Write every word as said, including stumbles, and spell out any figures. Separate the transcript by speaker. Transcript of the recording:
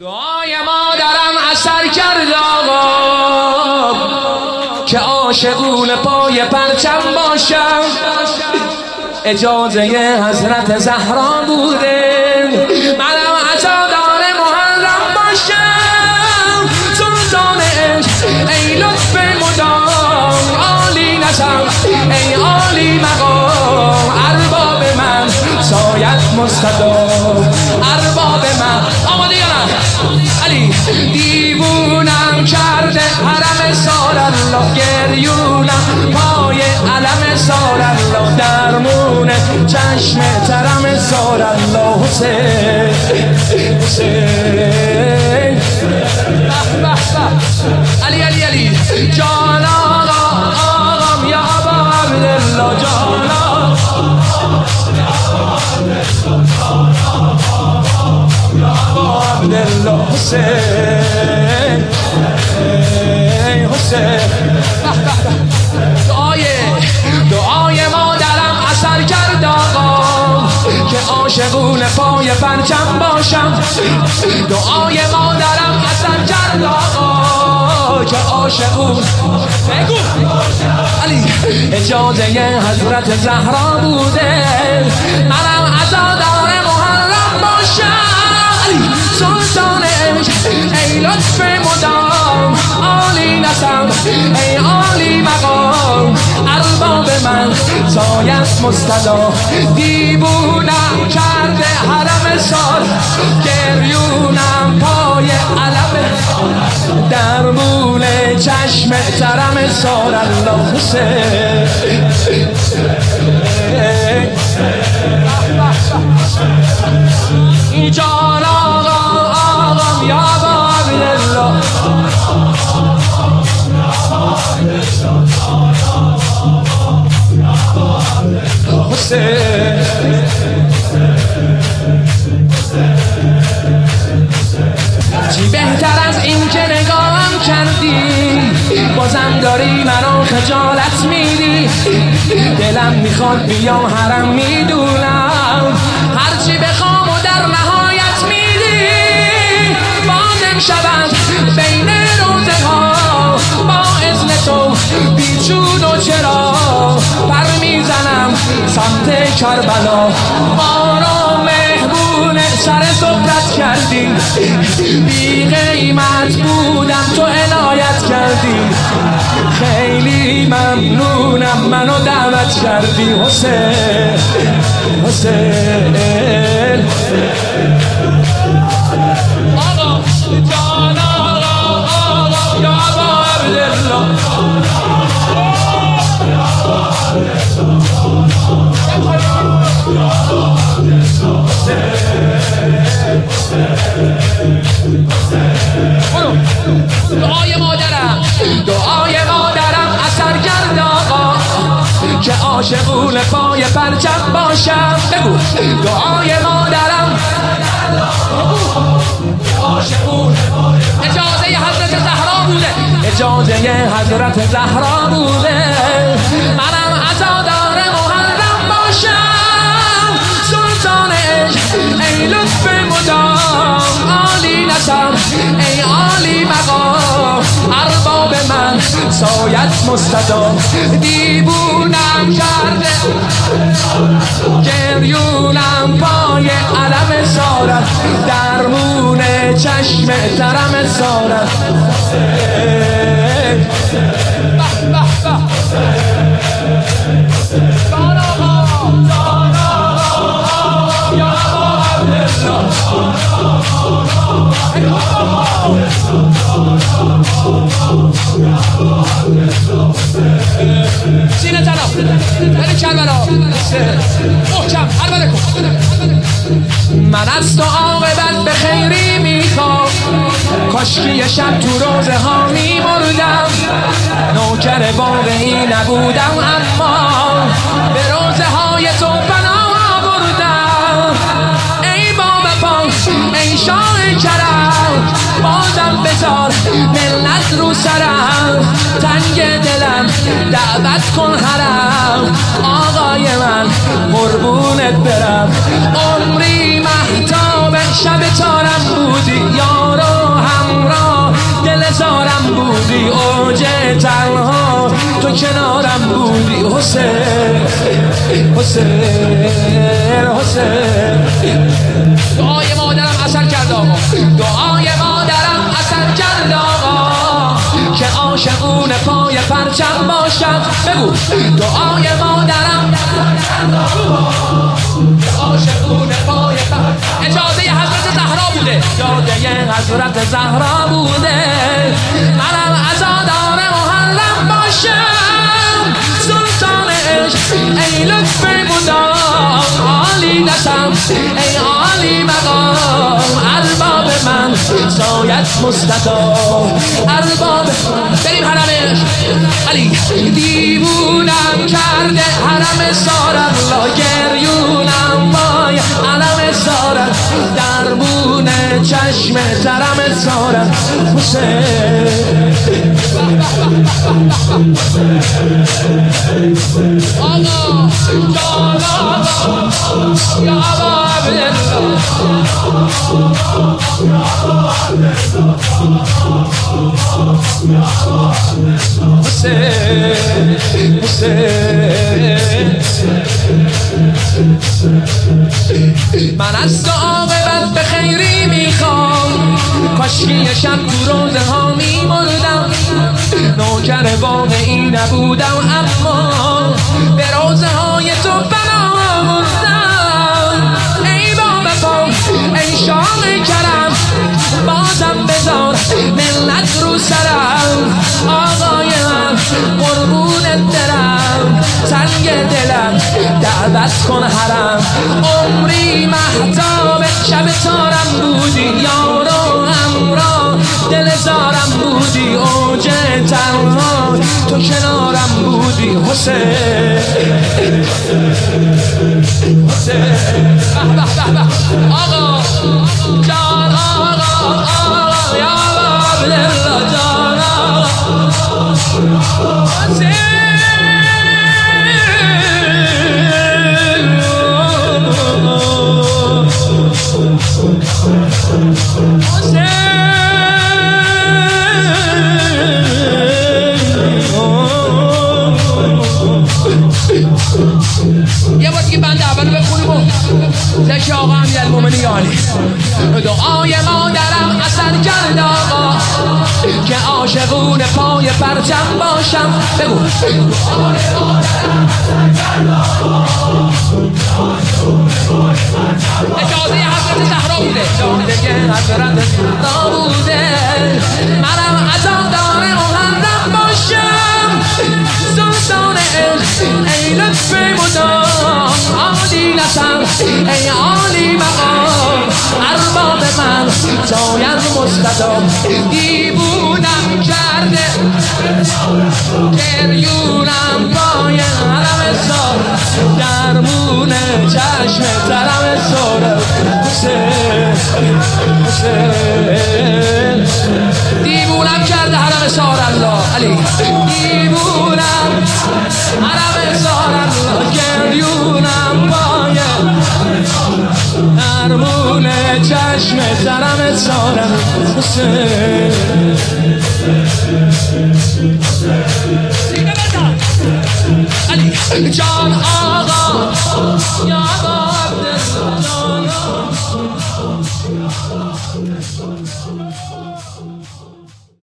Speaker 1: دعای مادرم اثر کرد آقا که عاشقون پای پرچم باشم. اجازه حضرت زهرا بوده منم عزادار محرم باشم. سلطان عشق ای لطف مدام، عالی نسب ای عالی مقام. ارباب من سایت مستدام، ارباب من آماده یا نه؟ علی دیوونم کرده حرم سال الله، گریونم پای علم سال الله، درمون چشم ترم سال الله. حسین حسین علی علی علی جان آقا آقام یا ابا عبدالله، جان عبدالله. حسین حسین دعای دعای مادرم اثر کرد آقا که عاشقون پای پرچم باشم. دعای مادرم اثر کرد آقا که عاشقون بگو علی اجازه حضرت زهرا بوده منم عزادار محرم باشم. سلطان عشق ای لطف مدام، عالی نسب ای عالی مقام. ارباب من سایت مستدا، دیوونم کرده حرم سال، گریونم پای علم درمون چشم ترم سال الله. حسین جان آقا آقام یا ابا عبدالله، حسین چی بهتر از این که نگاهم کردی، بازم داری منو خجالت میدی. دلم میخواد بیام حرم میدونم، هرچی بخوام و در نهایت میدی. بازم شود بین روزه ها با اذن تو بیچون و چرا پر میزنم سمت کربلا. بارو مهبون سر صحبت کردی، بی قیمت بودم تو عنایت کردی. خیلی ممنونم منو دعوت کردی. حسین حسین آقا جان آقا آقا یا ابا عبدالله، دعای مادرم دعای مادرم اثر کرد آقا که عاشقون پای پرچم باشم. بگو دعای مادرم اجازه حضرت زهرا بوده، اجازه حضرت زهرا بوده منم عزادار محرم باشم. سلطان عشق ای لطف مدام، عالی نسب ای عالی مقام. ارباب من سایت مستدام، دیوونم کرده گریونم پای علم سارت، درمون چشم ترم سارت. سینه تنها بریم کربلا، محکم عربده کن. من از تو عاقبت به خیری میخوام، کاشکی یه شب تو روزه ها میمردم. نوکر واقعی نبودم اما به روزه های تو پناه بردم. ای بابا پاس ای شاه کرم، بازم بذار ملت رو سرم. تنگ دلم دعوت کن حرم، آقای من قربونت برم. عمری مهتاب شب تارم بودی یارا. حسین حسین حسین. دعای مادرم اثر کرد آقا، دعای مادرم اثر کرد آقا که عاشقون پای پرچم باشم. بگو دعای مادرم که عاشقون پای پرچم. اجازه حضرت زهرا بوده، اجازه حضرت زهرا بوده. منم عزادار محرم باشم، سلطان عشق ای لطف مدام، عالی نسم ای عالی مقام. ارباب من سایت مستطاب، ارباب. بریم حرم عشق علی. دیوونم کرده حرم سارم، لا گریونم وای علم سارم، دربون چشم ترم سارم. حسین آقا جان آقا یا حسین حسین. من از تو عاقبت به خیری میخوام، کاشکی شب تو روزه ها میمردم، نوکر واقعی نبودم اما به روزه های تو بنا بردم. ای بابا پا ای شام کرم، بازم بذار ملت رو سرم. آقای من قربونت برم، تنگ دلم دعوت کن حرم. عمری مهتاب شب تارم بودی، یارو همراه دل زارم بودی، اوج تنها تو کنارم بودی. حسین حسین به به به به. آقا جان آقا آقا یا عبدالله جان آقا حسین. یه بار دیگه بند اولو بخونیم و ذکر آقا امیرالمومنین علی. دعای مادرم اثر کرد آقا که عاشقون پای پرچم باشم. بگو اجازه حضرت زهرا بوده، اجازه حضرت زهرا بوده. منم عزادار محرم باشم، سلطان عشق ای لطف مدام، عالی نسم ای عالی مقام. ارباب من جایم مستدام، دیوونم کرده گریونم پای حرم سار، درمون چشم ترم سارم. حسین حسین دیوونم کرده حرم سار الله علی. دیوونم حرم سار الله، گریونم پای درمون چشم ترم سارم. حسین علی جان آقا یا عبدالله جان آقا.